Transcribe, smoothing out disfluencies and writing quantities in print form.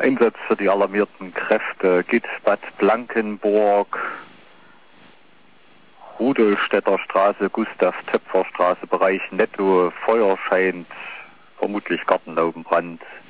Einsatz für die alarmierten Kräfte Gitz, Bad Blankenburg, Rudolstädter Straße, Gustav-Töpfer-Straße, Bereich Netto, Feuer scheint, vermutlich Gartenlaubenbrand.